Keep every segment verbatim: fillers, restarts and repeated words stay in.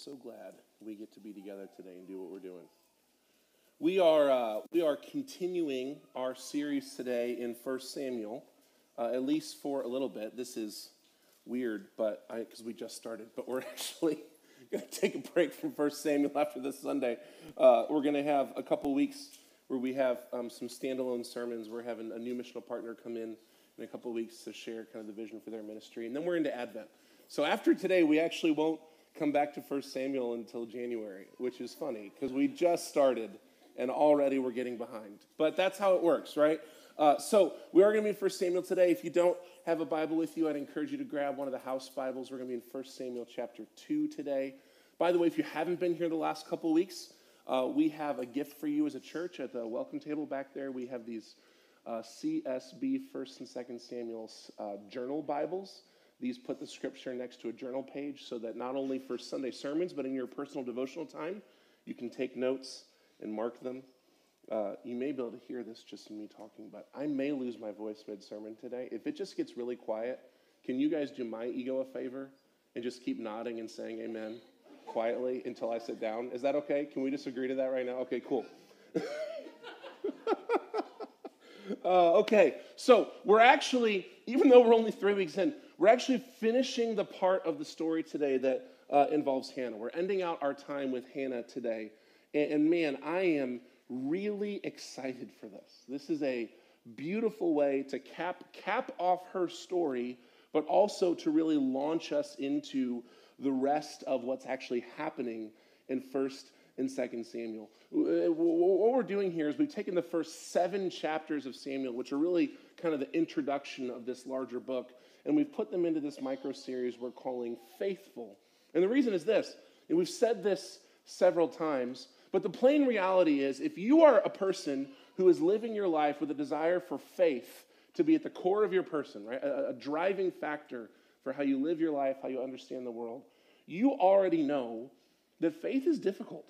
so glad we get to be together today and do what we're doing. We are uh, we are continuing our series today in First Samuel, uh, at least for a little bit. This is weird, but because we just started, but we're actually going to take a break from First Samuel after this Sunday. Uh, we're going to have a couple weeks where we have um, some standalone sermons. We're having a new missional partner come in in a couple weeks to share kind of the vision for their ministry, and then we're into Advent. So after today, we actually won't come back to First Samuel until January, which is funny because we just started and already we're getting behind. But that's how it works, right? Uh, so we are going to be in First Samuel today. If you don't have a Bible with you, I'd encourage you to grab one of the house Bibles. We're going to be in First Samuel chapter two today. By the way, if you haven't been here the last couple weeks, uh, we have a gift for you as a church at the welcome table back there. We have these uh, C S B First and Second Samuel uh, journal Bibles. These put the scripture next to a journal page so that not only for Sunday sermons, but in your personal devotional time, you can take notes and mark them. Uh, you may be able to hear this just in me talking, but I may lose my voice mid-sermon today. If it just gets really quiet, can you guys do my ego a favor and just keep nodding and saying amen quietly until I sit down? Is that okay? Can we just agree to that right now? Okay, cool. uh, okay, so we're actually, even though we're only three weeks in, we're actually finishing the part of the story today that uh, involves Hannah. We're ending out our time with Hannah today. And, and man, I am really excited for this. This is a beautiful way to cap, cap off her story, but also to really launch us into the rest of what's actually happening in First and Second Samuel. What we're doing here is we've taken the first seven chapters of Samuel, which are really kind of the introduction of this larger book, and we've put them into this micro-series we're calling Faithful. And the reason is this, and we've said this several times, but the plain reality is if you are a person who is living your life with a desire for faith to be at the core of your person, right, a, a driving factor for how you live your life, how you understand the world, you already know that faith is difficult,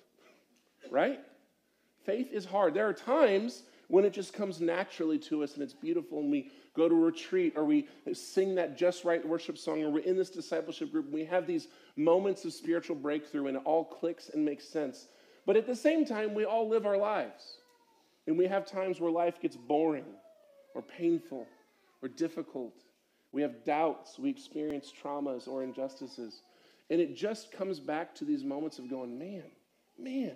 right? Faith is hard. There are times when it just comes naturally to us and it's beautiful and we go to a retreat or we sing that Just Right worship song or we're in this discipleship group and we have these moments of spiritual breakthrough and it all clicks and makes sense. But at the same time, we all live our lives. And we have times where life gets boring or painful or difficult. We have doubts. We experience traumas or injustices. And it just comes back to these moments of going, man, man,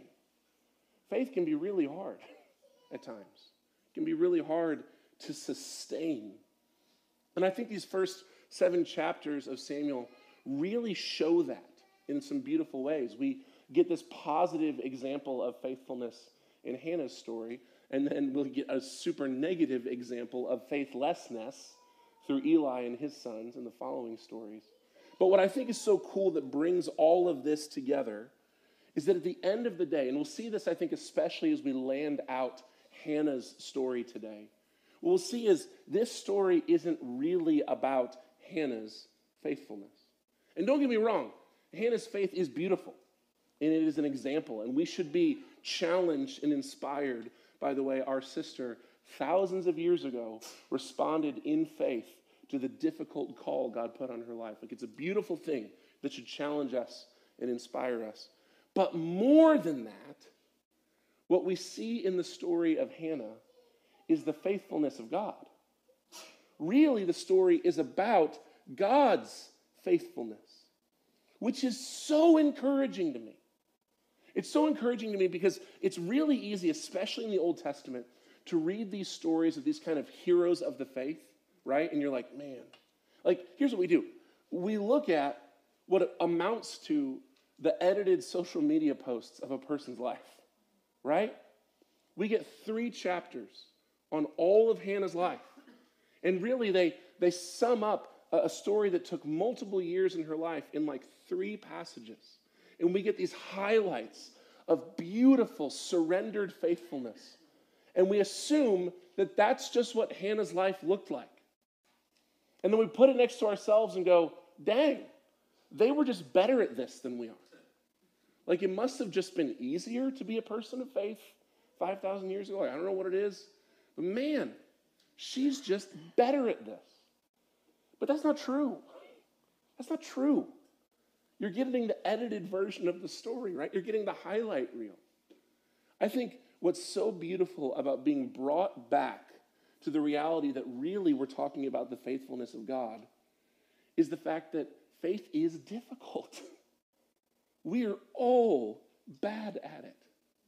faith can be really hard at times. It can be really hard to sustain. And I think these first seven chapters of Samuel really show that in some beautiful ways. We get this positive example of faithfulness in Hannah's story, and then we'll get a super negative example of faithlessness through Eli and his sons in the following stories. But what I think is so cool that brings all of this together is that at the end of the day, and we'll see this, I think, especially as we land out Hannah's story today, what we'll see is this story isn't really about Hannah's faithfulness. And don't get me wrong, Hannah's faith is beautiful. And it is an example, and we should be challenged and inspired by the way our sister, thousands of years ago, responded in faith to the difficult call God put on her life. Like, it's a beautiful thing that should challenge us and inspire us. But more than that, what we see in the story of Hannah is the faithfulness of God. Really, the story is about God's faithfulness, which is so encouraging to me. It's so encouraging to me because it's really easy, especially in the Old Testament, to read these stories of these kind of heroes of the faith, right? And you're like, man, like, here's what we do. We look at what amounts to the edited social media posts of a person's life, right? We get three chapters on all of Hannah's life. And really, they, they sum up a story that took multiple years in her life in like three passages. And we get these highlights of beautiful, surrendered faithfulness. And we assume that that's just what Hannah's life looked like. And then we put it next to ourselves and go, dang, they were just better at this than we are. Like, it must have just been easier to be a person of faith five thousand years ago. Like, I don't know what it is. But man, she's just better at this. But that's not true. That's not true. You're getting the edited version of the story, right? You're getting the highlight reel. I think what's so beautiful about being brought back to the reality that really we're talking about the faithfulness of God is the fact that faith is difficult. We are all bad at it.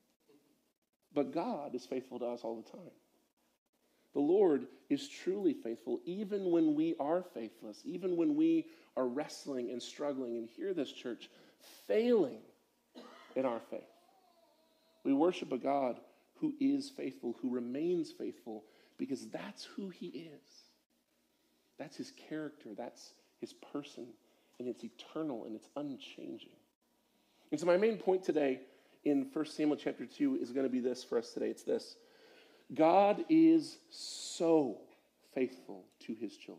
But God is faithful to us all the time. The Lord is truly faithful even when we are faithless, even when we are wrestling and struggling, and hear this, church, failing in our faith. We worship a God who is faithful, who remains faithful, because that's who he is. That's his character, that's his person, and it's eternal and it's unchanging. And so my main point today in First Samuel chapter two is going to be this for us today. It's this: God is so faithful to his children.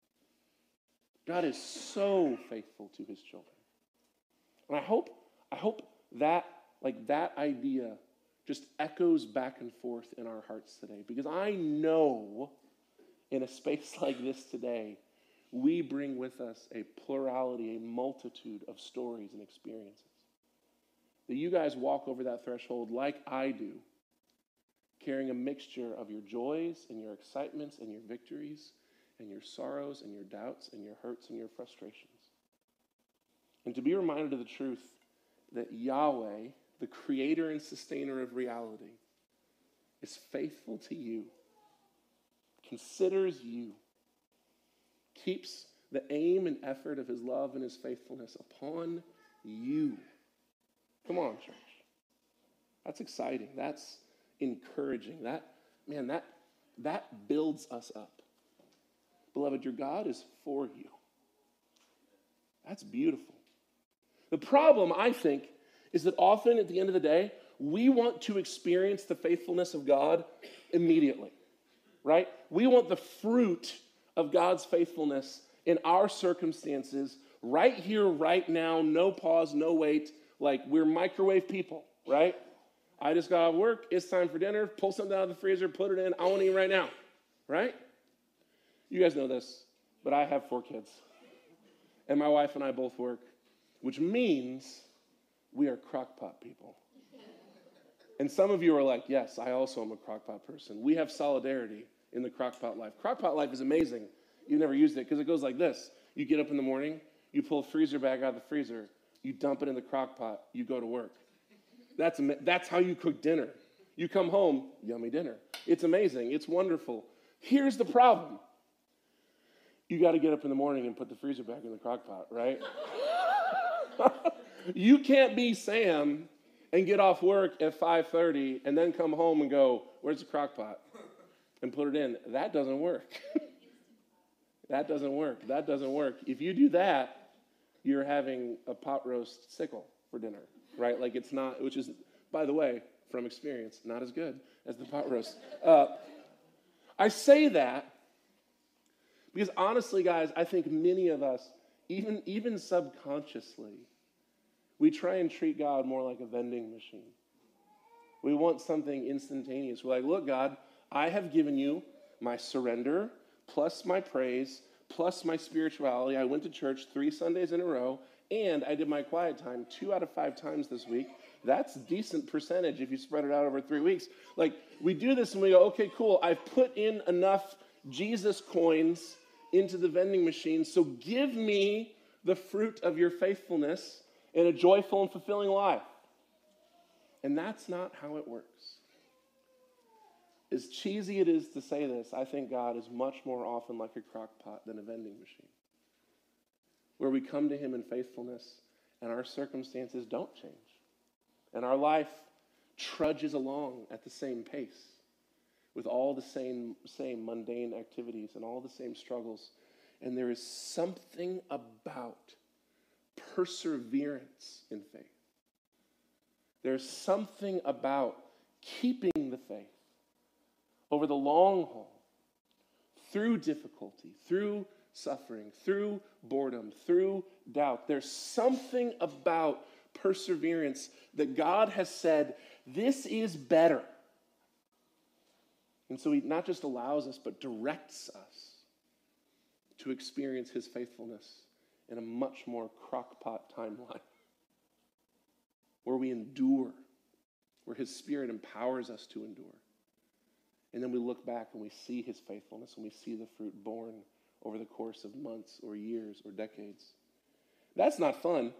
God is so faithful to his children. And I hope, I hope that, like that idea just echoes back and forth in our hearts today. Because I know in a space like this today, we bring with us a plurality, a multitude of stories and experiences. That you guys walk over that threshold like I do, carrying a mixture of your joys and your excitements and your victories and your sorrows and your doubts and your hurts and your frustrations. And to be reminded of the truth that Yahweh, the creator and sustainer of reality, is faithful to you, considers you, keeps the aim and effort of his love and his faithfulness upon you. Come on, church. That's exciting. That's encouraging. That, man, that, that builds us up. Beloved, your God is for you. That's beautiful. The problem, I think, is that often at the end of the day, we want to experience the faithfulness of God immediately, right? We want the fruit of God's faithfulness in our circumstances right here, right now, no pause, no wait, like we're microwave people, right? I just got off work, it's time for dinner, pull something out of the freezer, put it in, I want to eat right now, right? You guys know this, but I have four kids. And my wife and I both work, which means we are crock-pot people. And some of you are like, yes, I also am a crock-pot person. We have solidarity in the crock-pot life. Crock-pot life is amazing. You've never used it because it goes like this. You get up in the morning, you pull a freezer bag out of the freezer, you dump it in the crock-pot, you go to work. That's, that's how you cook dinner. You come home, yummy dinner. It's amazing. It's wonderful. Here's the problem. You got to get up in the morning and put the freezer back in the crock pot, right? You can't be Sam and get off work at five thirty and then come home and go, where's the crock pot? And put it in. That doesn't work. That doesn't work. That doesn't work. If you do that, you're having a pot roast sickle for dinner, right? Like it's not, which is, by the way, from experience, not as good as the pot roast. Uh, I say that because honestly, guys, I think many of us, even, even subconsciously, we try and treat God more like a vending machine. We want something instantaneous. We're like, look, God, I have given you my surrender, plus my praise, plus my spirituality. I went to church three Sundays in a row, and I did my quiet time two out of five times this week. That's a decent percentage if you spread it out over three weeks. Like, we do this and we go, okay, cool, I've put in enough Jesus coins into the vending machine, so give me the fruit of your faithfulness in a joyful and fulfilling life. And that's not how it works. As cheesy it is to say this, I think God is much more often like a crock pot than a vending machine, where we come to him in faithfulness and our circumstances don't change. And our life trudges along at the same pace with all the same, same mundane activities and all the same struggles. And there is something about perseverance in faith. There's something about keeping the faith over the long haul, through difficulty, through suffering, through boredom, through doubt. There's something about perseverance that God has said, this is better. And so he not just allows us, but directs us to experience his faithfulness in a much more crockpot timeline where we endure, where his Spirit empowers us to endure. And then we look back and we see his faithfulness and we see the fruit born over the course of months or years or decades. That's not fun.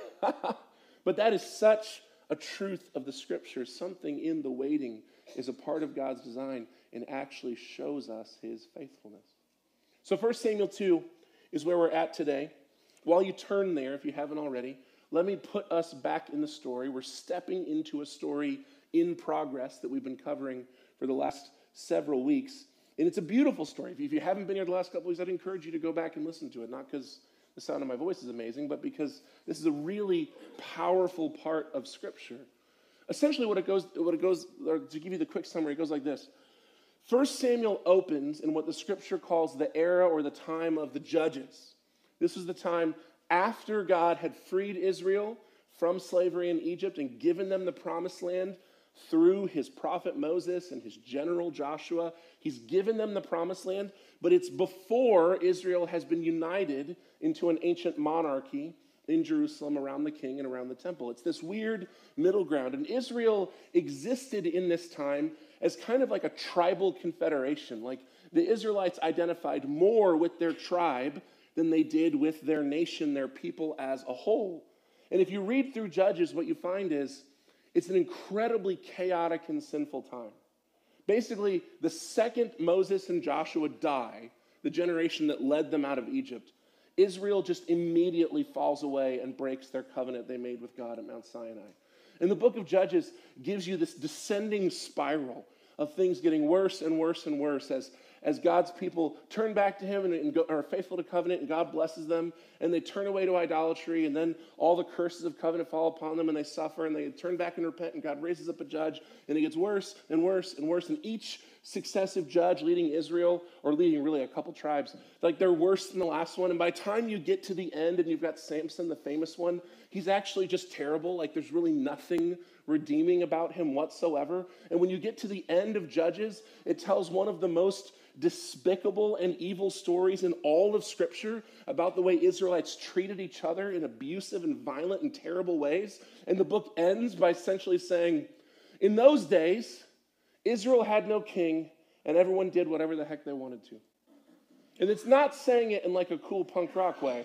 But that is such a truth of the Scripture. Something in the waiting is a part of God's design and actually shows us his faithfulness. So First Samuel two is where we're at today. While you turn there, if you haven't already, let me put us back in the story. We're stepping into a story in progress that we've been covering for the last several weeks. And it's a beautiful story. If you haven't been here the last couple of weeks, I'd encourage you to go back and listen to it. Not because the sound of my voice is amazing, but because this is a really powerful part of Scripture. Essentially what it goes, what it goes, or to give you the quick summary, it goes like this. First Samuel opens in what the Scripture calls the era or the time of the judges. This was the time after God had freed Israel from slavery in Egypt and given them the promised land through his prophet Moses and his general Joshua. He's given them the promised land, but it's before Israel has been united into an ancient monarchy in Jerusalem around the king and around the temple. It's this weird middle ground. And Israel existed in this time as kind of like a tribal confederation. Like the Israelites identified more with their tribe than they did with their nation, their people as a whole. And if you read through Judges, what you find is it's an incredibly chaotic and sinful time. Basically, the second Moses and Joshua die, the generation that led them out of Egypt, Israel just immediately falls away and breaks their covenant they made with God at Mount Sinai. And the book of Judges gives you this descending spiral of things getting worse and worse and worse as, as God's people turn back to him and, and go, are faithful to covenant, and God blesses them, and they turn away to idolatry, and then all the curses of covenant fall upon them, and they suffer, and they turn back and repent, and God raises up a judge, and it gets worse and worse and worse, and each successive judge leading Israel, or leading really a couple tribes, like they're worse than the last one, and by the time you get to the end and you've got Samson, the famous one, he's actually just terrible. Like there's really nothing redeeming about him whatsoever. And when you get to the end of Judges, it tells one of the most despicable and evil stories in all of Scripture about the way Israelites treated each other in abusive and violent and terrible ways. And the book ends by essentially saying, in those days, Israel had no king, and everyone did whatever the heck they wanted to. And it's not saying it in like a cool punk rock way.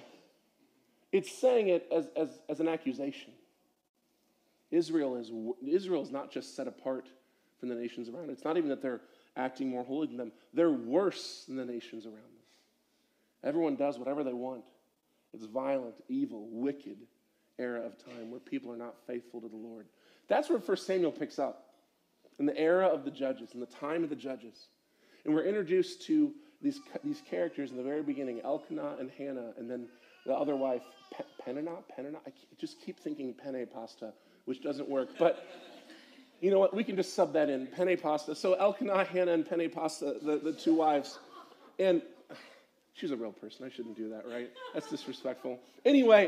It's saying it as, as, as an accusation. Israel is Israel is not just set apart from the nations around it. It's not even that they're acting more holy than them. They're worse than the nations around them. Everyone does whatever they want. It's violent, evil, wicked era of time where people are not faithful to the Lord. That's where First Samuel picks up, in the era of the judges, in the time of the judges. And we're introduced to these, these characters in the very beginning, Elkanah and Hannah, and then the other wife, Pe- Peninnah? Peninnah? I just keep thinking penne pasta, which doesn't work. But you know what? We can just sub that in, penne pasta. So Elkanah, Hannah, and penne pasta, the, the two wives. And she's a real person. I shouldn't do that, right? That's disrespectful. Anyway,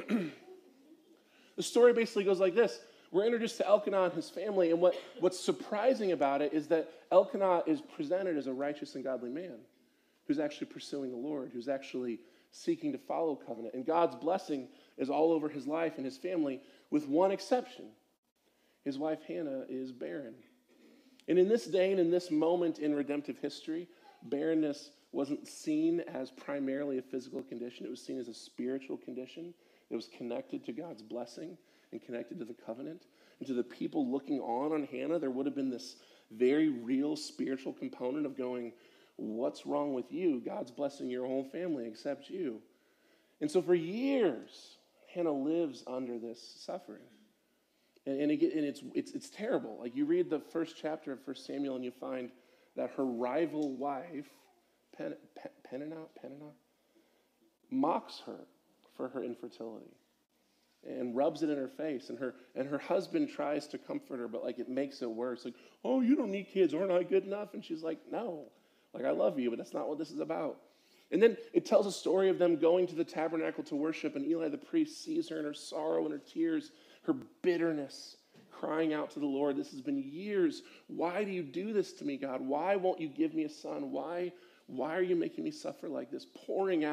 the story basically goes like this. We're introduced to Elkanah and his family, and what, what's surprising about it is that Elkanah is presented as a righteous and godly man who's actually pursuing the Lord, who's actually seeking to follow covenant. And God's blessing is all over his life and his family, with one exception. His wife Hannah is barren. And in this day and in this moment in redemptive history, barrenness wasn't seen as primarily a physical condition. It was seen as a spiritual condition. It was connected to God's blessing and connected to the covenant. And to the people looking on on Hannah, there would have been this very real spiritual component of going, what's wrong with you? God's blessing your whole family except you. And so for years, Hannah lives under this suffering. And, and, it, and it's, it's, it's terrible. Like you read the first chapter of First Samuel and you find that her rival wife, Pen, Pen, Peninnah, Peninnah, mocks her for her infertility and rubs it in her face. And her and her husband tries to comfort her, but like it makes it worse. Like, oh, you don't need kids. Aren't I good enough? And she's like, no. Like, I love you, but that's not what this is about. And then it tells a story of them going to the tabernacle to worship, and Eli the priest sees her in her sorrow and her tears, her bitterness, crying out to the Lord. This has been years. Why do you do this to me, God? Why won't you give me a son? Why, why are you making me suffer like this? Pouring out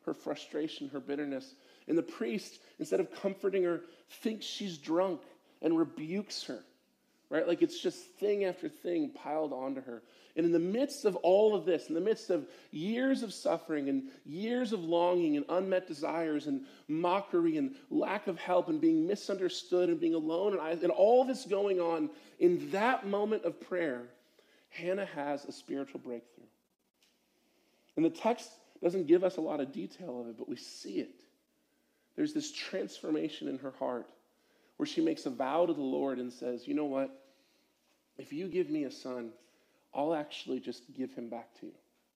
her frustration, her bitterness. And the priest, instead of comforting her, thinks she's drunk and rebukes her, right? Like it's just thing after thing piled onto her. And in the midst of all of this, in the midst of years of suffering and years of longing and unmet desires and mockery and lack of help and being misunderstood and being alone and, and all this going on, in that moment of prayer, Hannah has a spiritual breakthrough. And the text doesn't give us a lot of detail of it, but we see it. There's this transformation in her heart where she makes a vow to the Lord and says, you know what? If you give me a son, I'll actually just give him back to you.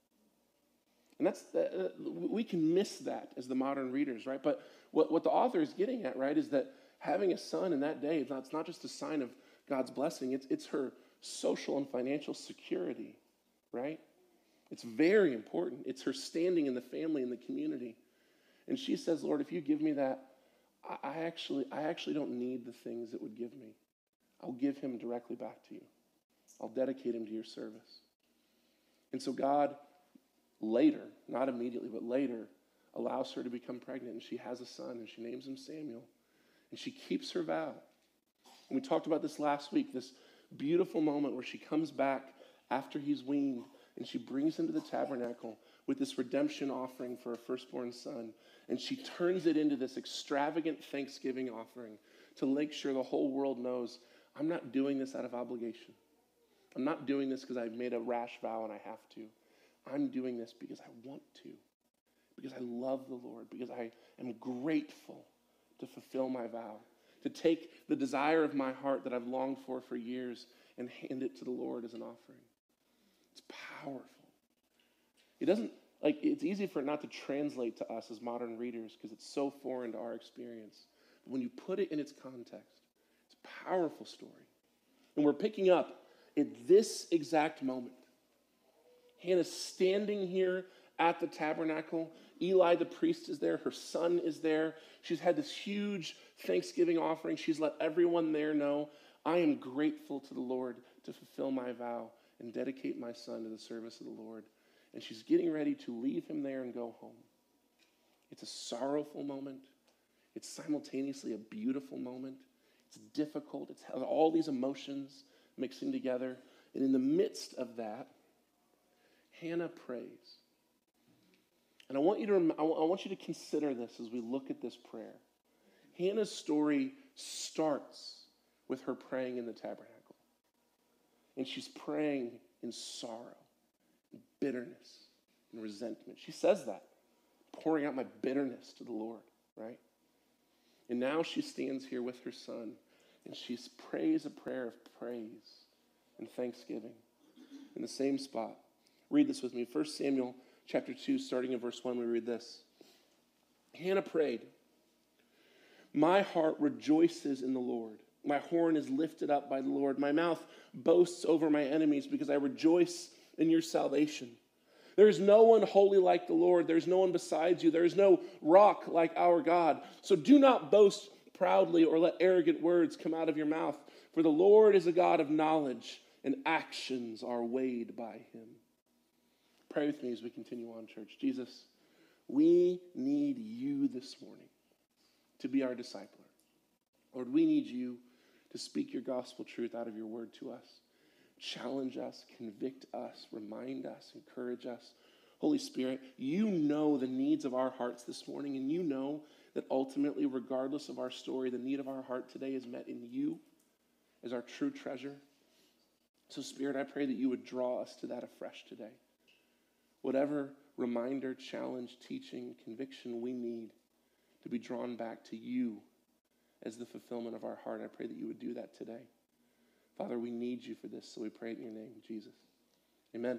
And that's, uh, we can miss that as the modern readers, right? But what, what the author is getting at, right, is that having a son in that day, it's not, it's not just a sign of God's blessing, it's, it's her social and financial security, right? It's very important. It's her standing in the family and the community. And she says, Lord, if you give me that, I, I actually I actually don't need the things it would give me. I'll give him directly back to you. I'll dedicate him to your service. And so God later, not immediately, but later, allows her to become pregnant, and she has a son, and she names him Samuel, and she keeps her vow. And we talked about this last week, this beautiful moment where she comes back after he's weaned, and she brings him to the tabernacle with this redemption offering for her firstborn son, and she turns it into this extravagant Thanksgiving offering to make sure the whole world knows, I'm not doing this out of obligation. I'm not doing this because I've made a rash vow and I have to. I'm doing this because I want to, because I love the Lord, because I am grateful to fulfill my vow, to take the desire of my heart that I've longed for for years and hand it to the Lord as an offering. It's powerful. It doesn't, like, it's easy for it not to translate to us as modern readers because it's so foreign to our experience. But when you put it in its context, it's a powerful story. And we're picking up at this exact moment. Hannah's standing here at the tabernacle. Eli, the priest, is there. Her son is there. She's had this huge Thanksgiving offering. She's let everyone there know, I am grateful to the Lord to fulfill my vow and dedicate my son to the service of the Lord. And she's getting ready to leave him there and go home. It's a sorrowful moment. It's simultaneously a beautiful moment. It's difficult. It's all these emotions mixing together. And in the midst of that, Hannah prays. And I want you to I want you to consider this as we look at this prayer. Hannah's story starts with her praying in the tabernacle. And she's praying in sorrow, and bitterness, and resentment. She says that, pouring out my bitterness to the Lord, right? And now she stands here with her son, and she prays a prayer of praise and thanksgiving in the same spot. Read this with me. First Samuel chapter two, starting in verse one, we read this. Hannah prayed, my heart rejoices in the Lord. My horn is lifted up by the Lord. My mouth boasts over my enemies because I rejoice in your salvation. There is no one holy like the Lord. There is no one besides you. There is no rock like our God. So do not boast proudly or let arrogant words come out of your mouth. For the Lord is a God of knowledge, and actions are weighed by him. Pray with me as we continue on, church. Jesus, we need you this morning to be our discipler. Lord, we need you to speak your gospel truth out of your word to us. Challenge us, convict us, remind us, encourage us. Holy Spirit, you know the needs of our hearts this morning, and you know that ultimately, regardless of our story, the need of our heart today is met in you as our true treasure. So, Spirit, I pray that you would draw us to that afresh today. Whatever reminder, challenge, teaching, conviction we need to be drawn back to you as the fulfillment of our heart, I pray that you would do that today. Father, we need you for this, so we pray it in your name, Jesus. Amen.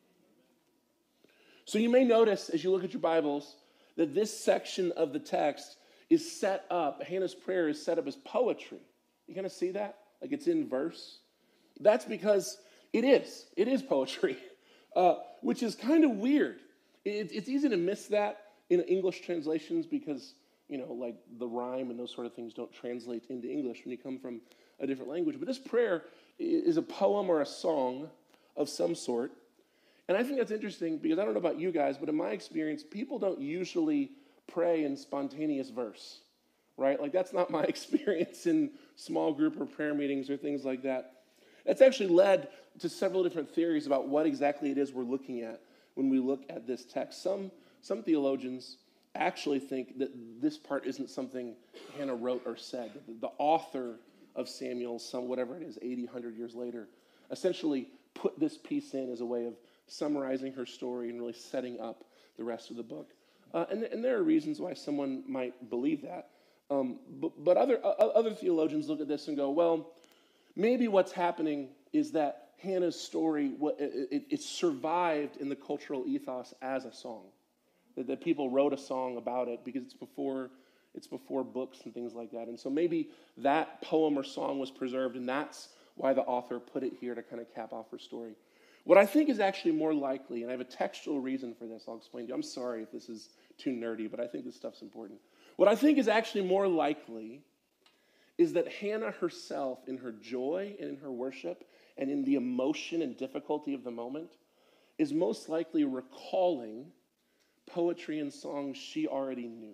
So you may notice, as you look at your Bibles, that this section of the text is set up, Hannah's prayer is set up as poetry. You kind of see that? Like it's in verse. That's because it is. It is poetry, uh, which is kind of weird. It, it's easy to miss that in English translations because, you know, like the rhyme and those sort of things don't translate into English when you come from a different language. But this prayer is a poem or a song of some sort. And I think that's interesting because I don't know about you guys, but in my experience, people don't usually pray in spontaneous verse, right? Like that's not my experience in small group or prayer meetings or things like that. That's actually led to several different theories about what exactly it is we're looking at when we look at this text. Some, some theologians actually think that this part isn't something Hannah wrote or said. The author of Samuel, some whatever it is, eighty, one hundred years later, essentially put this piece in as a way of summarizing her story and really setting up the rest of the book. Uh, and, and there are reasons why someone might believe that. Um, but, but other, uh, other theologians look at this and go, well, maybe what's happening is that Hannah's story, it, it, it survived in the cultural ethos as a song. That, that people wrote a song about it because it's before, it's before books and things like that. And so maybe that poem or song was preserved, and that's why the author put it here to kind of cap off her story. What I think is actually more likely, and I have a textual reason for this, I'll explain to you. I'm sorry if this is too nerdy, but I think this stuff's important. What I think is actually more likely is that Hannah herself, in her joy and in her worship, and in the emotion and difficulty of the moment, is most likely recalling poetry and songs she already knew.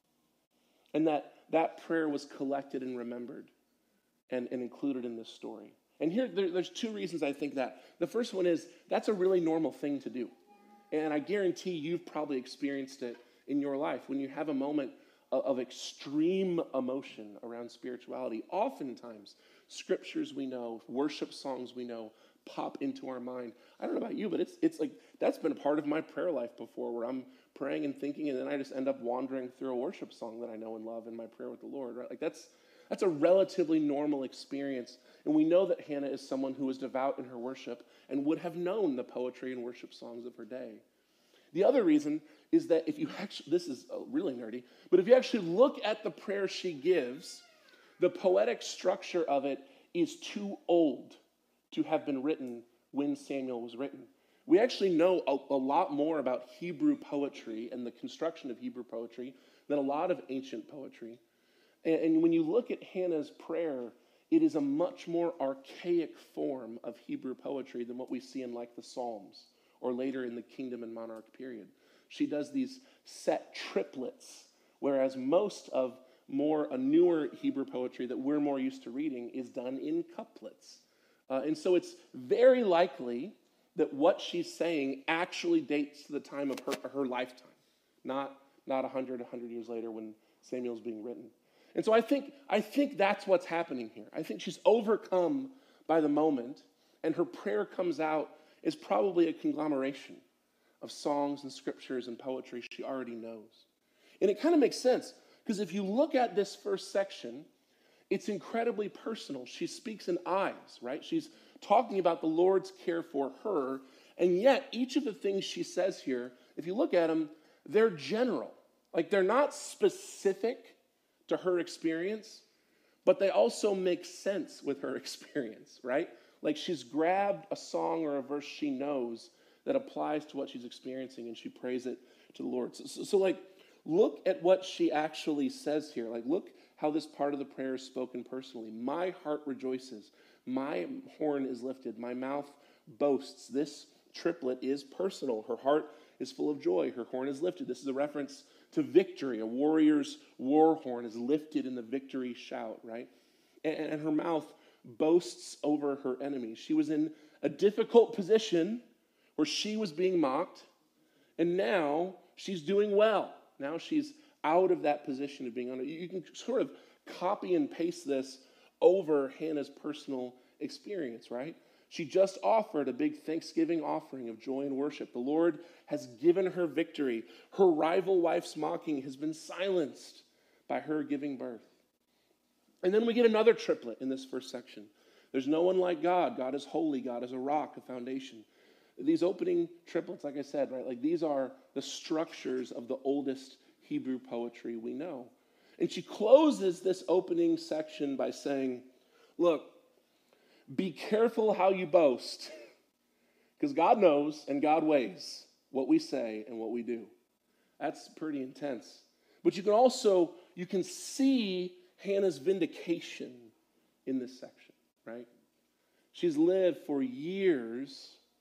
And that that prayer was collected and remembered and, and included in this story. And here, there, there's two reasons I think that. The first one is that's a really normal thing to do. And I guarantee you've probably experienced it in your life when you have a moment of, of extreme emotion around spirituality. Oftentimes, scriptures we know, worship songs we know, pop into our mind. I don't know about you, but it's it's like that's been a part of my prayer life before, where I'm praying and thinking, and then I just end up wandering through a worship song that I know and love in my prayer with the Lord. Right? Like that's that's a relatively normal experience, and we know that Hannah is someone who was devout in her worship and would have known the poetry and worship songs of her day. The other reason is that if you actually, this is really nerdy, but if you actually look at the prayer she gives, the poetic structure of it is too old to have been written when Samuel was written. We actually know a, a lot more about Hebrew poetry and the construction of Hebrew poetry than a lot of ancient poetry. And, and when you look at Hannah's prayer, it is a much more archaic form of Hebrew poetry than what we see in like the Psalms or later in the kingdom and monarch period. She does these set triplets, whereas most of more a newer Hebrew poetry that we're more used to reading is done in couplets. Uh, and so it's very likely that what she's saying actually dates to the time of her, her lifetime, not, not one hundred, one hundred years later when Samuel's being written. And so I think, I think that's what's happening here. I think she's overcome by the moment, and her prayer comes out as probably a conglomeration of songs and scriptures and poetry she already knows. And it kind of makes sense, because if you look at this first section, it's incredibly personal. She speaks in eyes, right? She's talking about the Lord's care for her, and yet each of the things she says here, if you look at them, they're general. Like they're not specific to her experience, but they also make sense with her experience, right? Like she's grabbed a song or a verse she knows that applies to what she's experiencing, and she prays it to the Lord. So, so, so like, look at what she actually says here. Like, look how this part of the prayer is spoken personally. My heart rejoices. My horn is lifted. My mouth boasts. This triplet is personal. Her heart is full of joy. Her horn is lifted. This is a reference to victory. A warrior's war horn is lifted in the victory shout, right? And, and her mouth boasts over her enemies. She was in a difficult position where she was being mocked, and now she's doing well. Now she's out of that position of being on it. You can sort of copy and paste this over Hannah's personal experience, right? She just offered a big Thanksgiving offering of joy and worship. The Lord has given her victory. Her rival wife's mocking has been silenced by her giving birth. And then we get another triplet in this first section. There's no one like God. God is holy. God is a rock, a foundation. These opening triplets, like I said, right, like these are the structures of the oldest Hebrew poetry we know. And she closes this opening section by saying, look, be careful how you boast, because God knows and God weighs what we say and what we do. That's pretty intense. But you can also, you can see Hannah's vindication in this section, right? She's lived for years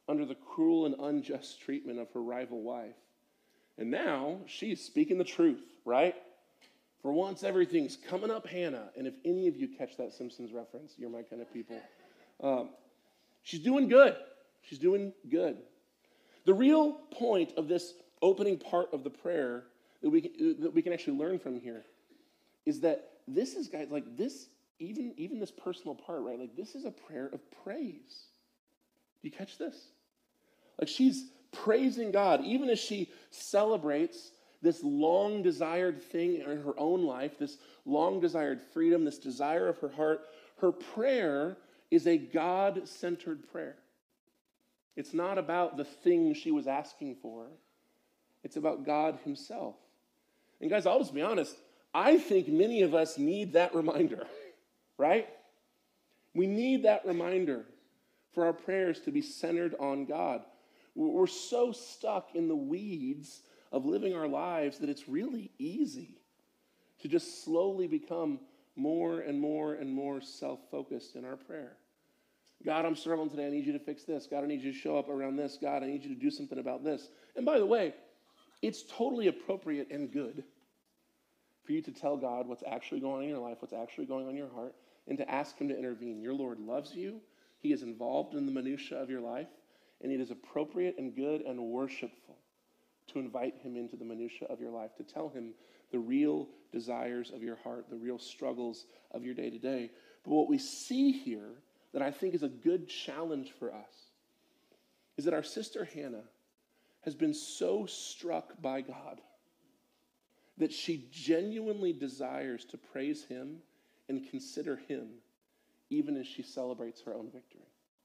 under the cruel and unjust treatment of her rival wife. And now she's speaking the truth, right? For once, everything's coming up Hannah. And if any of you catch that Simpsons reference, you're my kind of people. Um, she's doing good. She's doing good. The real point of this opening part of the prayer that we can, that we can actually learn from here is that this is, guys, like this, even, even this personal part, right? Like this is a prayer of praise. Do you catch this? Like she's praising God, even as she celebrates this long-desired thing in her own life, this long-desired freedom, this desire of her heart. Her prayer is a God-centered prayer. It's not about the thing she was asking for. It's about God himself. And guys, I'll just be honest. I think many of us need that reminder, right? We need that reminder for our prayers to be centered on God. We're so stuck in the weeds of living our lives that it's really easy to just slowly become more and more and more self-focused in our prayer. God, I'm struggling today. I need you to fix this. God, I need you to show up around this. God, I need you to do something about this. And by the way, it's totally appropriate and good for you to tell God what's actually going on in your life, what's actually going on in your heart, and to ask him to intervene. Your Lord loves you. He is involved in the minutia of your life, and it is appropriate and good and worshipful to invite him into the minutia of your life, to tell him the real desires of your heart, the real struggles of your day-to-day. But what we see here that I think is a good challenge for us is that our sister Hannah has been so struck by God that she genuinely desires to praise him and consider him even as she celebrates her own victory.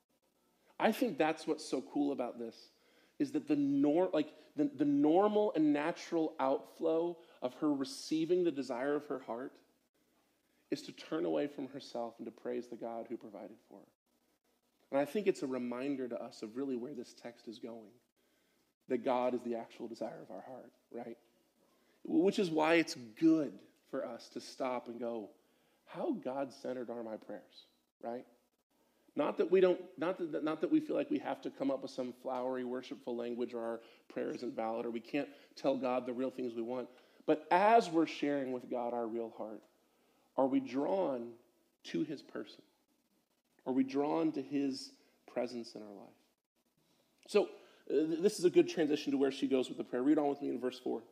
I think that's what's so cool about this, is that the nor like the, the normal and natural outflow of her receiving the desire of her heart is to turn away from herself and to praise the God who provided for her. And I think it's a reminder to us of really where this text is going, that God is the actual desire of our heart, right? Which is why it's good for us to stop and go, how God-centered are my prayers, right? Not that we don't, not that, not that we feel like we have to come up with some flowery, worshipful language or our prayer isn't valid or we can't tell God the real things we want. But as we're sharing with God our real heart, are we drawn to his person? Are we drawn to his presence in our life? So uh, this is a good transition to where she goes with the prayer. Read on with me in verse four.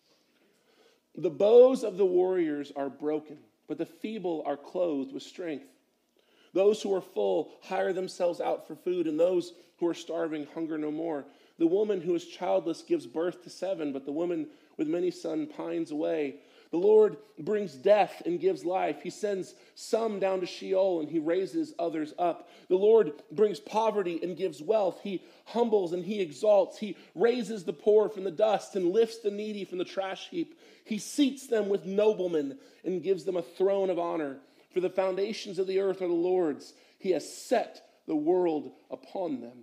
The bows of the warriors are broken, but the feeble are clothed with strength. Those who are full hire themselves out for food, and those who are starving hunger no more. The woman who is childless gives birth to seven, but the woman with many sons pines away. The Lord brings death and gives life. He sends some down to Sheol, and he raises others up. The Lord brings poverty and gives wealth. He humbles and he exalts. He raises the poor from the dust and lifts the needy from the trash heap. He seats them with noblemen and gives them a throne of honor. For the foundations of the earth are the Lord's. He has set the world upon them.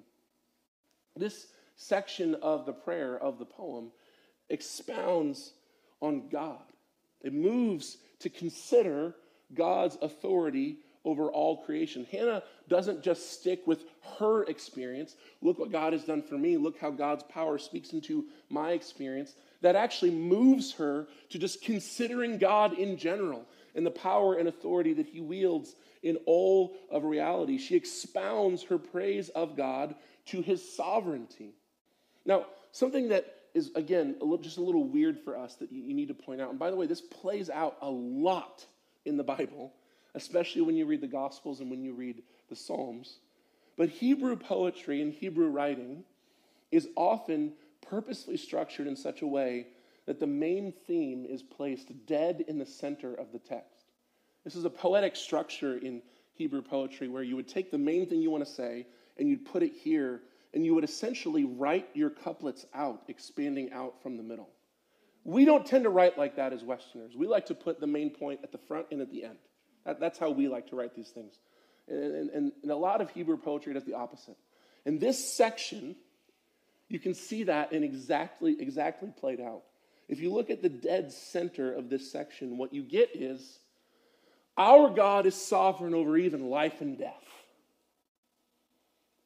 This section of the prayer, of the poem, expounds on God. It moves to consider God's authority over all creation. Hannah doesn't just stick with her experience. Look what God has done for me. Look how God's power speaks into my experience. That actually moves her to just considering God in general and the power and authority that he wields in all of reality. She expounds her praise of God to his sovereignty. Now, something that is, again, a little, just a little weird for us that you, you need to point out, and by the way, this plays out a lot in the Bible, especially when you read the Gospels and when you read the Psalms. But Hebrew poetry and Hebrew writing is often purposely structured in such a way that the main theme is placed dead in the center of the text. This is a poetic structure in Hebrew poetry where you would take the main thing you want to say and you'd put it here, and you would essentially write your couplets out, expanding out from the middle. We don't tend to write like that as Westerners. We like to put the main point at the front and at the end. That, that's how we like to write these things. And, and, and a lot of Hebrew poetry does the opposite. In this section, you can see that in exactly, exactly played out. If you look at the dead center of this section, what you get is, our God is sovereign over even life and death.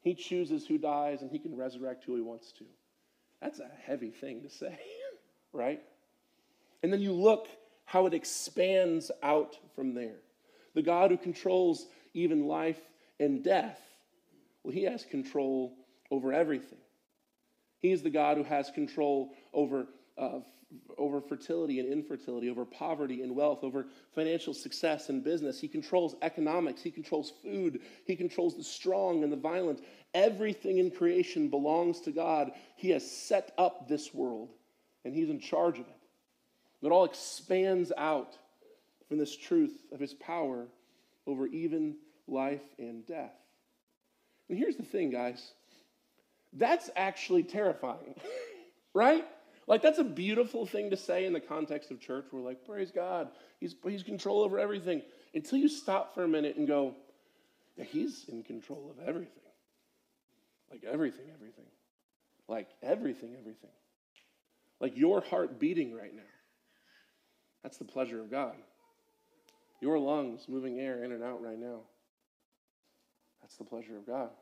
He chooses who dies, and he can resurrect who he wants to. That's a heavy thing to say, right? And then you look how it expands out from there. The God who controls even life and death, well, he has control over everything. He is the God who has control over, uh, over fertility and infertility, over poverty and wealth, over financial success and business. He controls economics. He controls food. He controls the strong and the violent. Everything in creation belongs to God. He has set up this world, and he's in charge of it. It all expands out from this truth of his power over even life and death. And here's the thing, guys. That's actually terrifying, right? Like, that's a beautiful thing to say in the context of church. We're like, praise God, he's, he's control over everything. Until you stop for a minute and go, yeah, he's in control of everything. Like everything, everything. Like everything, everything. Like your heart beating right now. That's the pleasure of God. Your lungs moving air in and out right now. That's the pleasure of God.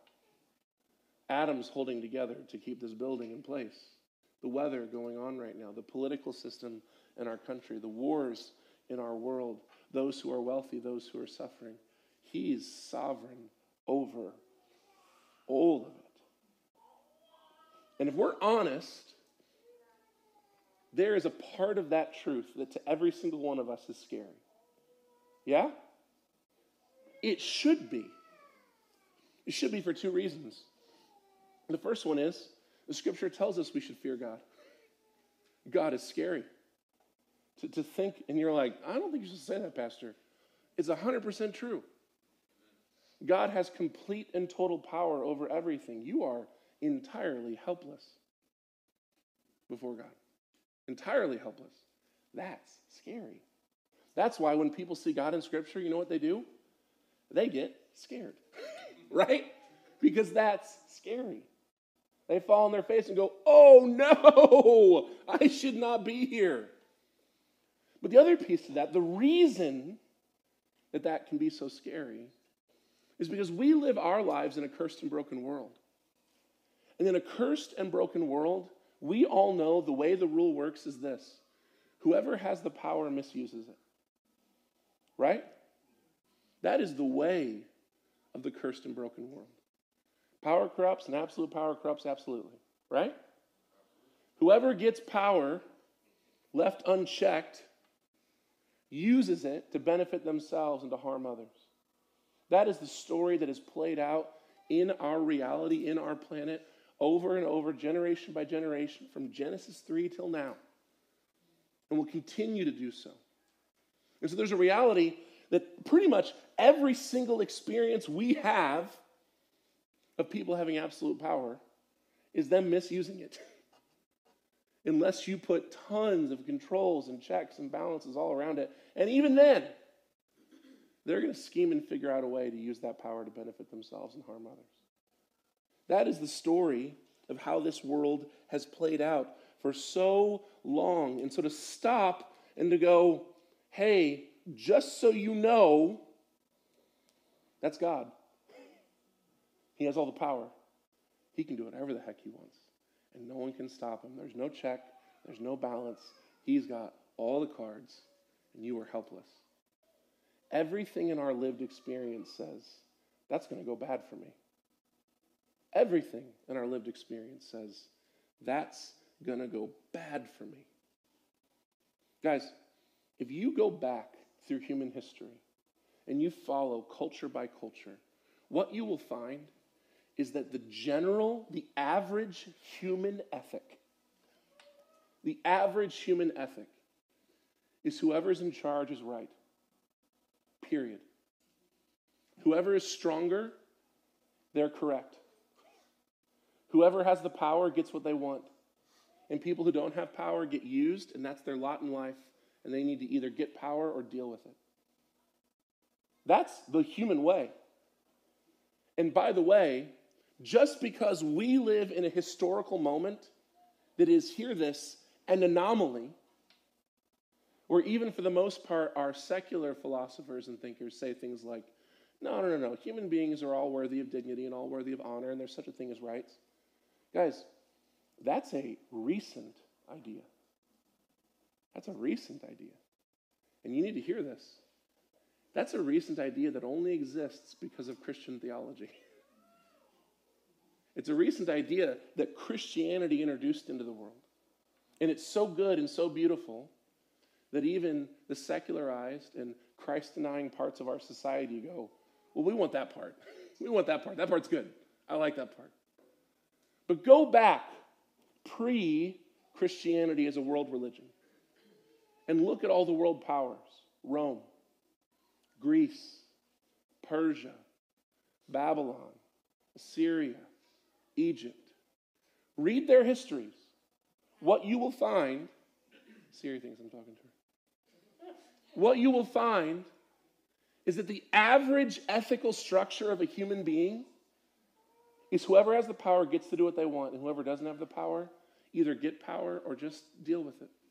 Atoms holding together to keep this building in place. The weather going on right now. The political system in our country. The wars in our world. Those who are wealthy, those who are suffering. He's sovereign over all of it. And if we're honest, there is a part of that truth that to every single one of us is scary. Yeah? It should be. It should be for two reasons. The first one is, the scripture tells us we should fear God. God is scary. To, to think, and you're like, I don't think you should say that, Pastor. It's one hundred percent true. God has complete and total power over everything. You are entirely helpless before God. Entirely helpless. That's scary. That's why when people see God in Scripture, you know what they do? They get scared, right? Because that's scary. They fall on their face and go, oh no, I should not be here. But the other piece of that, the reason that that can be so scary is because we live our lives in a cursed and broken world. And in a cursed and broken world, we all know the way the rule works is this. Whoever has the power misuses it. Right? That is the way of the cursed and broken world. Power corrupts, and absolute power corrupts absolutely. Right? Whoever gets power left unchecked uses it to benefit themselves and to harm others. That is the story that is played out in our reality, in our planet, over and over, generation by generation, from Genesis three till now. And will continue to do so. And so there's a reality that pretty much every single experience we have of people having absolute power is them misusing it. Unless you put tons of controls and checks and balances all around it. And even then, they're going to scheme and figure out a way to use that power to benefit themselves and harm others. That is the story of how this world has played out for so long. And so to stop and to go, hey, just so you know, that's God. He has all the power. He can do whatever the heck he wants. And no one can stop him. There's no check. There's no balance. He's got all the cards, and you are helpless. Everything in our lived experience says, that's going to go bad for me. Everything in our lived experience says, that's going to go bad for me. Guys, if you go back through human history and you follow culture by culture, what you will find is that the general, the average human ethic, the average human ethic is whoever's in charge is right. Period. Whoever is stronger, they're correct. Whoever has the power gets what they want. And people who don't have power get used, and that's their lot in life, and they need to either get power or deal with it. That's the human way. And by the way, just because we live in a historical moment that is, hear this, an anomaly, or even for the most part, our secular philosophers and thinkers say things like, No, no, no, no. Human beings are all worthy of dignity and all worthy of honor, and there's such a thing as rights. Guys, that's a recent idea. That's a recent idea. And you need to hear this. That's a recent idea that only exists because of Christian theology. It's a recent idea that Christianity introduced into the world. And it's so good and so beautiful that even the secularized and Christ-denying parts of our society go, well, we want that part. We want that part. That part's good. I like that part. But go back pre-Christianity as a world religion and look at all the world powers. Rome, Greece, Persia, Babylon, Assyria, Egypt. Read their histories. What you will find, Siri thinks I'm talking to her. What you will find is that the average ethical structure of a human being is whoever has the power gets to do what they want, and whoever doesn't have the power, either get power or just deal with it.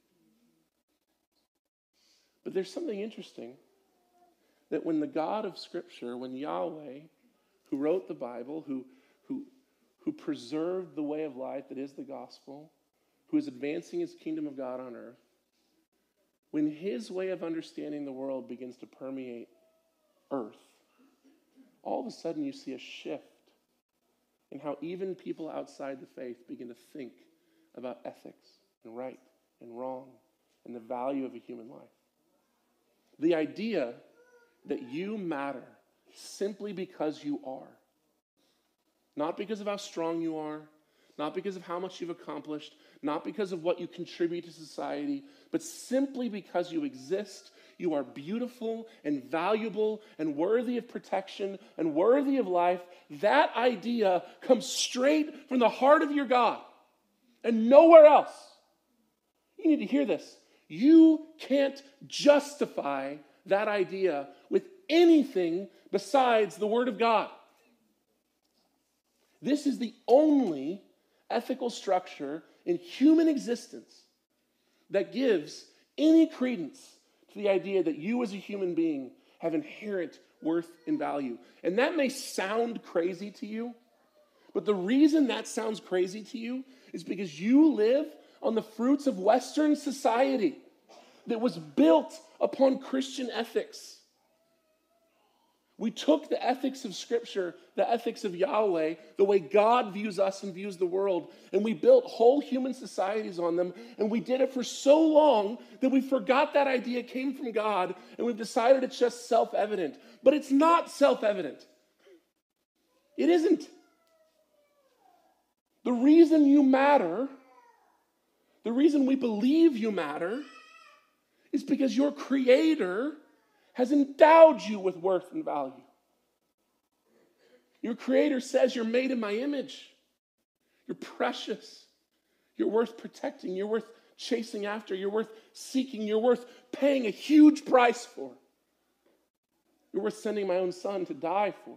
But there's something interesting that when the God of Scripture, when Yahweh, who wrote the Bible, who, who, who preserved the way of life that is the gospel, who is advancing his kingdom of God on earth, when his way of understanding the world begins to permeate earth, all of a sudden you see a shift in how even people outside the faith begin to think about ethics and right and wrong and the value of a human life. The idea that you matter simply because you are, not because of how strong you are, not because of how much you've accomplished, not because of what you contribute to society, but simply because you exist, you are beautiful and valuable and worthy of protection and worthy of life. That idea comes straight from the heart of your God and nowhere else. You need to hear this. You can't justify that idea with anything besides the Word of God. This is the only ethical structure in human existence that gives any credence to the idea that you as a human being have inherent worth and value. And that may sound crazy to you, but the reason that sounds crazy to you is because you live on the fruits of Western society that was built upon Christian ethics. We took the ethics of Scripture, the ethics of Yahweh, the way God views us and views the world, and we built whole human societies on them, and we did it for so long that we forgot that idea came from God, and we've decided it's just self-evident. But it's not self-evident. It isn't. The reason you matter, the reason we believe you matter, is because your Creator has endowed you with worth and value. Your Creator says you're made in my image. You're precious. You're worth protecting. You're worth chasing after. You're worth seeking. You're worth paying a huge price for. You're worth sending my own son to die for.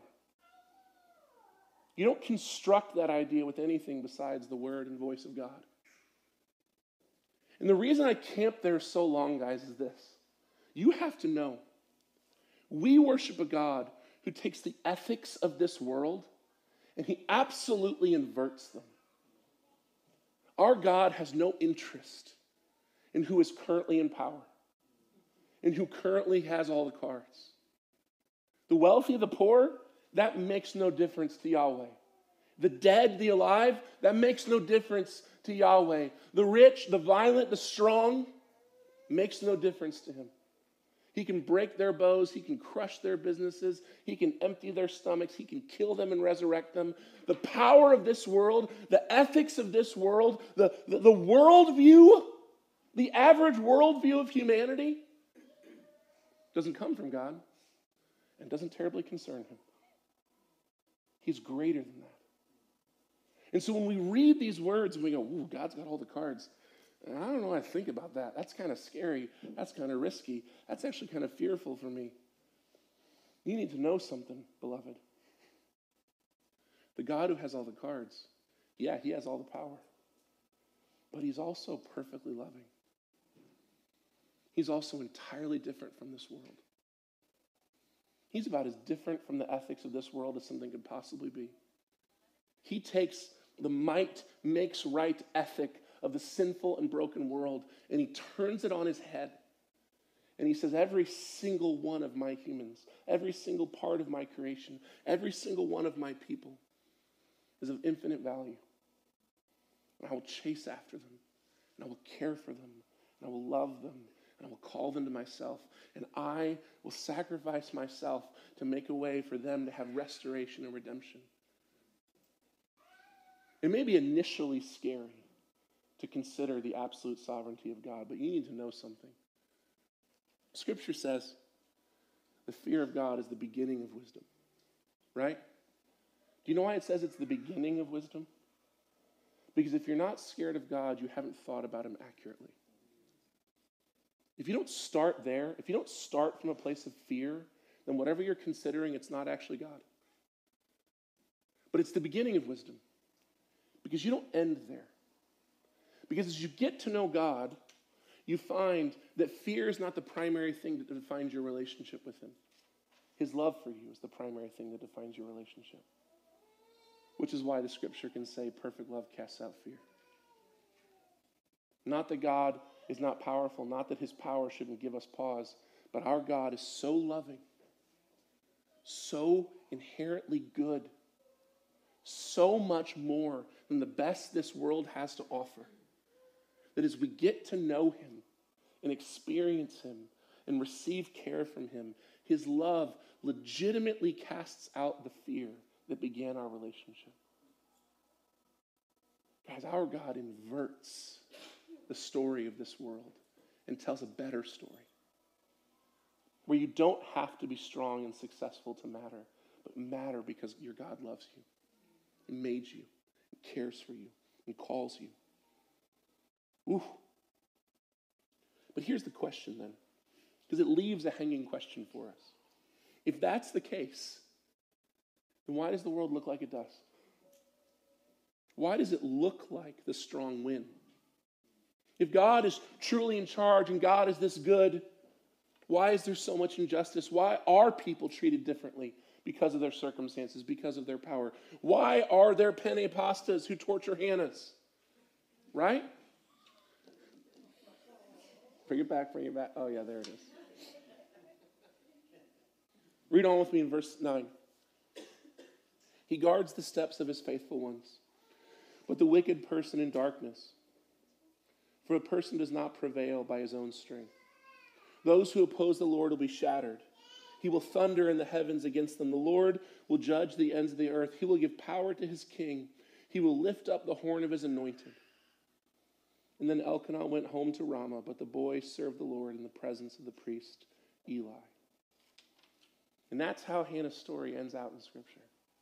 You don't construct that idea with anything besides the word and voice of God. And the reason I camped there so long, guys, is this. You have to know, we worship a God who takes the ethics of this world and he absolutely inverts them. Our God has no interest in who is currently in power and who currently has all the cards. The wealthy, the poor, that makes no difference to Yahweh. The dead, the alive, that makes no difference to Yahweh. The rich, the violent, the strong, makes no difference to him. He can break their bows. He can crush their businesses. He can empty their stomachs. He can kill them and resurrect them. The power of this world, the ethics of this world, the, the, the worldview, the average worldview of humanity doesn't come from God and doesn't terribly concern him. He's greater than that. And so when we read these words and we go, ooh, God's got all the cards. I don't know what I think about that. That's kind of scary. That's kind of risky. That's actually kind of fearful for me. You need to know something, beloved. The God who has all the cards, yeah, he has all the power. But he's also perfectly loving. He's also entirely different from this world. He's about as different from the ethics of this world as something could possibly be. He takes the might makes right ethic of the sinful and broken world, and he turns it on his head. And he says, every single one of my humans, every single part of my creation, every single one of my people is of infinite value. And I will chase after them, and I will care for them, and I will love them, and I will call them to myself, and I will sacrifice myself to make a way for them to have restoration and redemption. It may be initially scary to consider the absolute sovereignty of God, but you need to know something. Scripture says the fear of God is the beginning of wisdom, right? Do you know why it says it's the beginning of wisdom? Because if you're not scared of God, you haven't thought about him accurately. If you don't start there, if you don't start from a place of fear, then whatever you're considering, it's not actually God. But it's the beginning of wisdom. Because you don't end there. Because as you get to know God, you find that fear is not the primary thing that defines your relationship with him. His love for you is the primary thing that defines your relationship. Which is why the scripture can say perfect love casts out fear. Not that God is not powerful, not that his power shouldn't give us pause, but our God is so loving, so inherently good, so much more than the best this world has to offer, that as we get to know him and experience him and receive care from him, his love legitimately casts out the fear that began our relationship. Guys, our God inverts the story of this world and tells a better story where you don't have to be strong and successful to matter, but matter because your God loves you and made you and cares for you and calls you. Ooh. But here's the question then, because it leaves a hanging question for us. If that's the case, then why does the world look like it does? Why does it look like the strong win? If God is truly in charge and God is this good, why is there so much injustice? Why are people treated differently because of their circumstances, because of their power? Why are there penne pastas who torture Hannahs? Right? Bring it back, bring it back. Oh yeah, there it is. Read on with me in verse nine. He guards the steps of his faithful ones, but the wicked person in darkness. For a person does not prevail by his own strength. Those who oppose the Lord will be shattered. He will thunder in the heavens against them. The Lord will judge the ends of the earth. He will give power to his king. He will lift up the horn of his anointed. And then Elkanah went home to Ramah, but the boy served the Lord in the presence of the priest Eli. And that's how Hannah's story ends out in Scripture.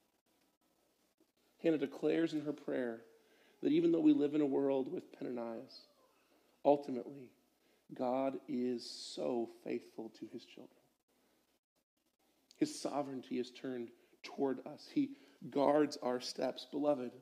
Hannah declares in her prayer that even though we live in a world with Peninnahs, ultimately, God is so faithful to his children. His sovereignty is turned toward us. He guards our steps. Beloved,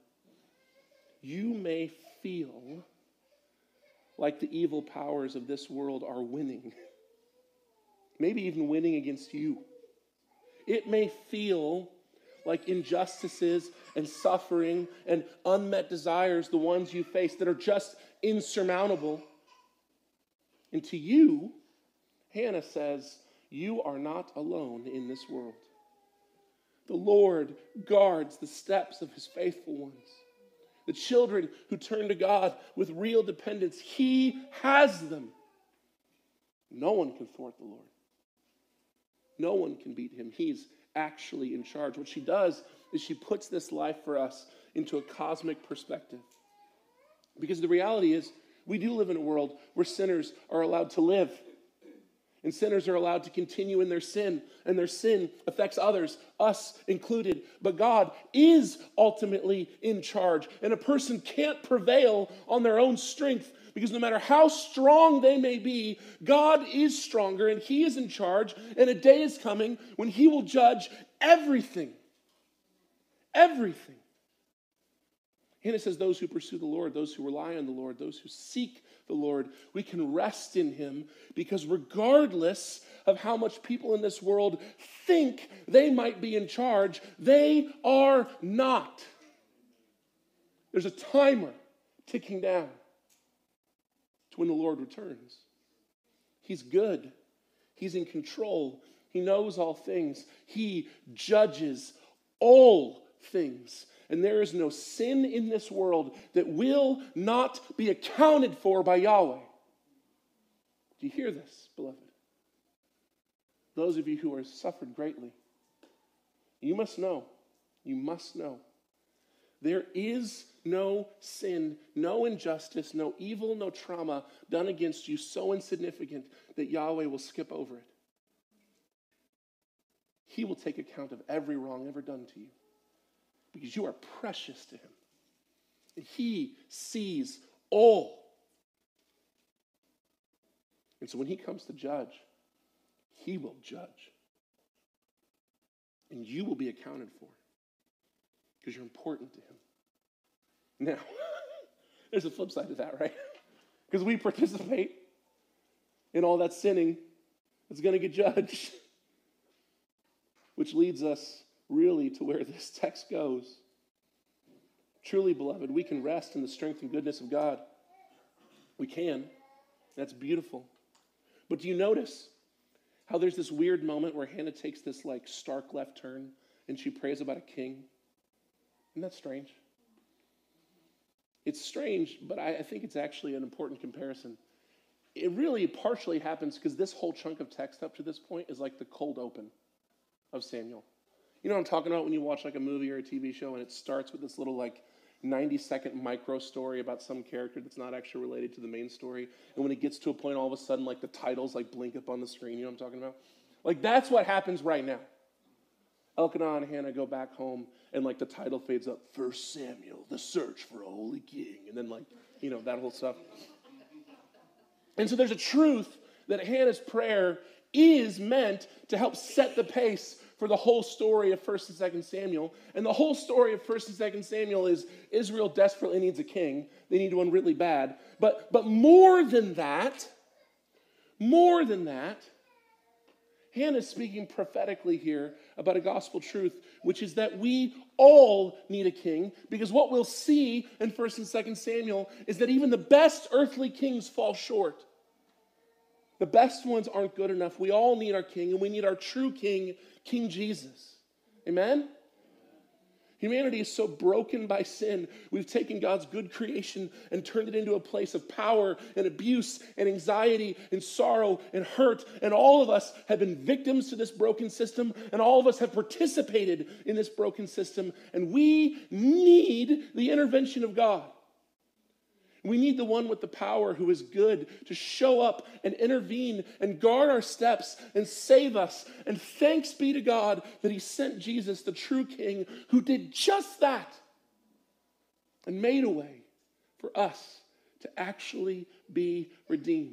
you may feel like the evil powers of this world are winning, maybe even winning against you. It may feel like injustices and suffering and unmet desires, the ones you face, that are just insurmountable. And to you, Hannah says, you are not alone in this world. The Lord guards the steps of his faithful ones. The children who turn to God with real dependence, he has them. No one can thwart the Lord. No one can beat him. He's actually in charge. What she does is she puts this life for us into a cosmic perspective. Because the reality is, we do live in a world where sinners are allowed to live. And sinners are allowed to continue in their sin. And their sin affects others, us included. But God is ultimately in charge. And a person can't prevail on their own strength. Because no matter how strong they may be, God is stronger and he is in charge. And a day is coming when he will judge everything. Everything. Hannah says those who pursue the Lord, those who rely on the Lord, those who seek the Lord, we can rest in him because regardless of how much people in this world think they might be in charge, they are not. There's a timer ticking down to when the Lord returns. He's good. He's in control. He knows all things. He judges all things. And there is no sin in this world that will not be accounted for by Yahweh. Do you hear this, beloved? Those of you who are suffered greatly, you must know, you must know, there is no sin, no injustice, no evil, no trauma done against you so insignificant that Yahweh will skip over it. He will take account of every wrong ever done to you because you are precious to him. And he sees all. And so when he comes to judge, he will judge. And you will be accounted for because you're important to him. Now, there's a flip side to that, right? Because we participate in all that sinning that's going to get judged. Which leads us really to where this text goes. Truly, beloved, we can rest in the strength and goodness of God. We can. That's beautiful. But do you notice how there's this weird moment where Hannah takes this like stark left turn and she prays about a king? Isn't that strange? It's strange, but I, I think it's actually an important comparison. It really partially happens because this whole chunk of text up to this point is like the cold open of Samuel. You know what I'm talking about when you watch like a movie or a T V show and it starts with this little like ninety second micro story about some character that's not actually related to the main story. And when it gets to a point, all of a sudden like the titles like blink up on the screen. You know what I'm talking about? Like that's what happens right now. Elkanah and Hannah go back home and like the title fades up. First Samuel, the search for a holy king. And then like, you know, that whole stuff. And so there's a truth that Hannah's prayer is meant to help set the pace for the whole story of First and Second Samuel. And the whole story of First and Second Samuel is Israel desperately needs a king. They need one really bad. But, but more than that, more than that, Hannah is speaking prophetically here about a gospel truth, which is that we all need a king, because what we'll see in First and Second Samuel is that even the best earthly kings fall short. The best ones aren't good enough. We all need our king, and we need our true king, King Jesus. Amen? Humanity is so broken by sin. We've taken God's good creation and turned it into a place of power and abuse and anxiety and sorrow and hurt. And all of us have been victims to this broken system, and all of us have participated in this broken system. And we need the intervention of God. We need the one with the power who is good to show up and intervene and guard our steps and save us. And thanks be to God that he sent Jesus, the true king, who did just that and made a way for us to actually be redeemed.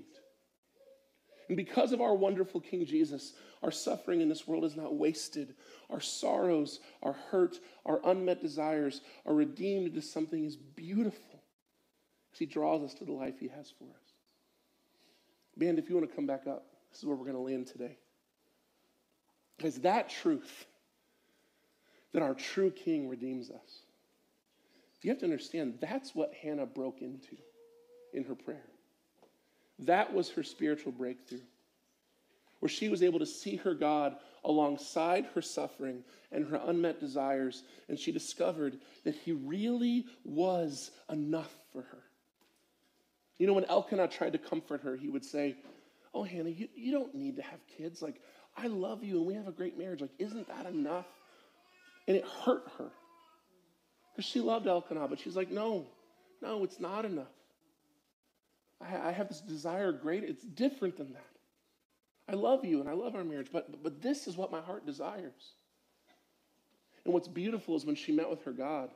And because of our wonderful King Jesus, our suffering in this world is not wasted. Our sorrows, our hurt, our unmet desires are redeemed into something as beautiful. He draws us to the life he has for us. Band, if you want to come back up, this is where we're going to land today. Because that truth, that our true king redeems us, you have to understand that's what Hannah broke into in her prayer. That was her spiritual breakthrough, where she was able to see her God alongside her suffering and her unmet desires, and she discovered that he really was enough for her. You know, when Elkanah tried to comfort her, he would say, oh, Hannah, you, you don't need to have kids. Like, I love you and we have a great marriage. Like, isn't that enough? And it hurt her because she loved Elkanah, but she's like, no, no, it's not enough. I, I have this desire great. It's different than that. I love you and I love our marriage, but, but this is what my heart desires. And what's beautiful is when she met with her God,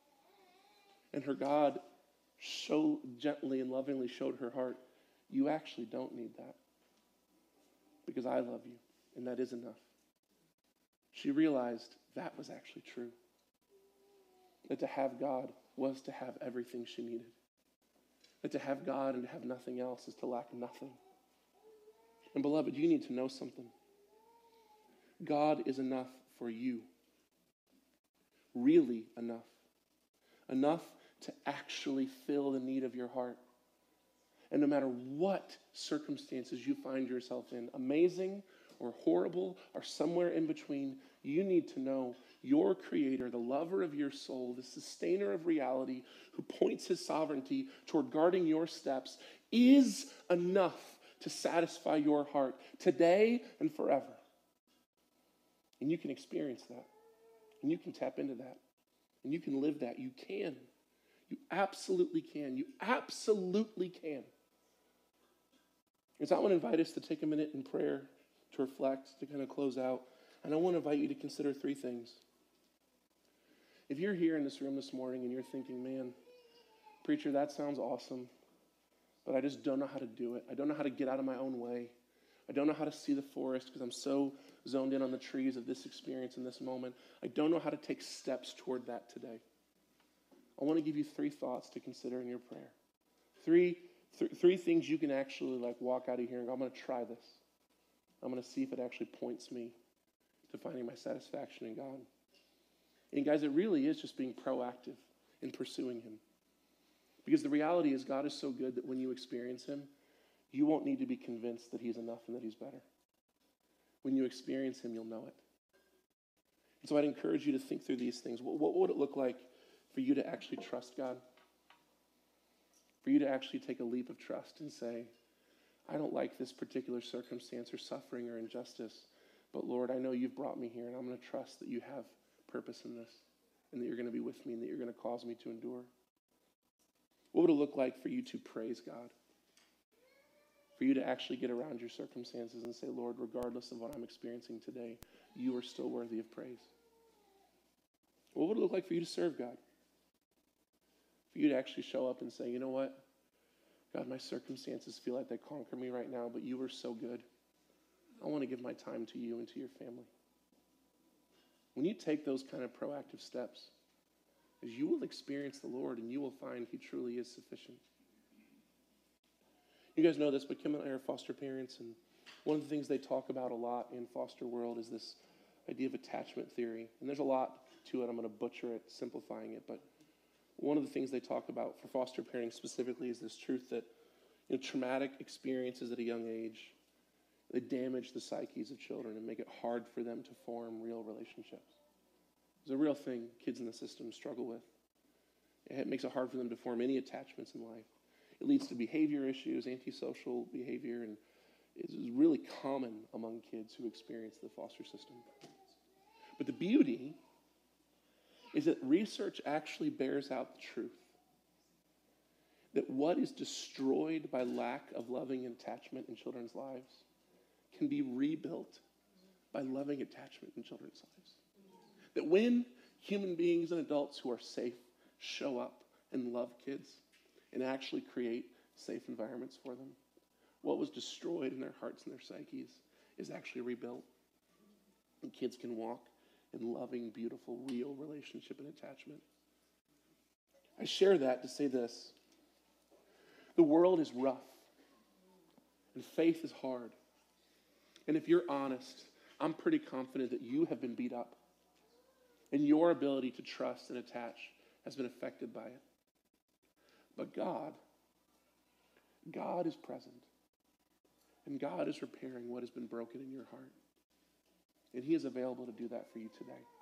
and her God so gently and lovingly showed her heart, you actually don't need that because I love you and that is enough. She realized that was actually true. That to have God was to have everything she needed. That to have God and to have nothing else is to lack nothing. And beloved, you need to know something. God is enough for you. Really enough. Enough to actually fill the need of your heart. And no matter what circumstances you find yourself in, amazing or horrible or somewhere in between, you need to know your Creator, the lover of your soul, the sustainer of reality, who points his sovereignty toward guarding your steps, is enough to satisfy your heart today and forever. And you can experience that. And you can tap into that. And you can live that. You can. You absolutely can. You absolutely can. And so I want to invite us to take a minute in prayer to reflect, to kind of close out. And I want to invite you to consider three things. If you're here in this room this morning and you're thinking, man, preacher, that sounds awesome, but I just don't know how to do it. I don't know how to get out of my own way. I don't know how to see the forest because I'm so zoned in on the trees of this experience in this moment. I don't know how to take steps toward that today. I want to give you three thoughts to consider in your prayer. Three, th- three things you can actually like walk out of here and go, I'm going to try this. I'm going to see if it actually points me to finding my satisfaction in God. And guys, it really is just being proactive in pursuing him. Because the reality is God is so good that when you experience him, you won't need to be convinced that he's enough and that he's better. When you experience him, you'll know it. And so I'd encourage you to think through these things. What, what would it look like for you to actually trust God? For you to actually take a leap of trust and say, I don't like this particular circumstance or suffering or injustice, but Lord, I know you've brought me here, and I'm going to trust that you have purpose in this, and that you're going to be with me, and that you're going to cause me to endure. What would it look like for you to praise God? For you to actually get around your circumstances and say, Lord, regardless of what I'm experiencing today, you are still worthy of praise. What would it look like for you to serve God? For you to actually show up and say, you know what? God, my circumstances feel like they conquer me right now, but you are so good. I want to give my time to you and to your family. When you take those kind of proactive steps, you will experience the Lord and you will find he truly is sufficient. You guys know this, but Kim and I are foster parents, and one of the things they talk about a lot in foster world is this idea of attachment theory. And there's a lot to it. I'm going to butcher it, simplifying it. But one of the things they talk about for foster parenting specifically is this truth that, you know, traumatic experiences at a young age, they damage the psyches of children and make it hard for them to form real relationships. It's a real thing kids in the system struggle with. It makes it hard for them to form any attachments in life. It leads to behavior issues, antisocial behavior, and it's really common among kids who experience the foster system. But the beauty is that research actually bears out the truth that what is destroyed by lack of loving attachment in children's lives can be rebuilt by loving attachment in children's lives. That when human beings and adults who are safe show up and love kids and actually create safe environments for them, what was destroyed in their hearts and their psyches is actually rebuilt. And kids can walk in loving, beautiful, real relationship and attachment. I share that to say this. The world is rough, and faith is hard. And if you're honest, I'm pretty confident that you have been beat up, and your ability to trust and attach has been affected by it. But God, God is present, and God is repairing what has been broken in your heart. And he is available to do that for you today.